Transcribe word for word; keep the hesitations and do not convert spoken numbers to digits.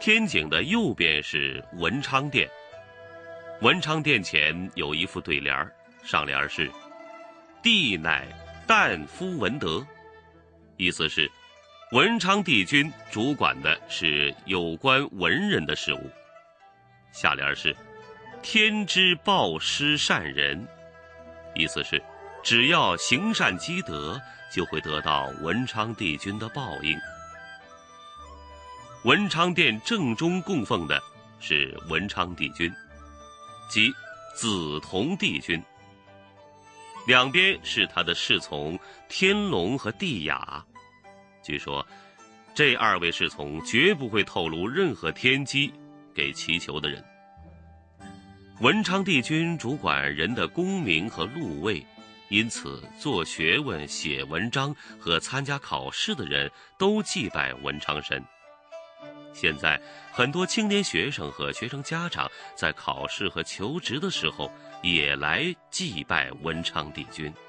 天井的右边是文昌殿，文昌殿前有一副对联，上联是“帝乃旦夫文德”，意思是文昌帝君主管的是有关文人的事务。下联是“天之报施善人”，意思是只要行善积德，就会得到文昌帝君的报应。文昌殿正中供奉的是文昌帝君，即紫铜帝君，两边是他的侍从天龙和地雅。据说这二位侍从绝不会透露任何天机给祈求的人。文昌帝君主管人的功名和禄位，因此做学问、写文章和参加考试的人都祭拜文昌神。现在很多青年学生和学生家长在考试和求职的时候也来祭拜文昌帝君。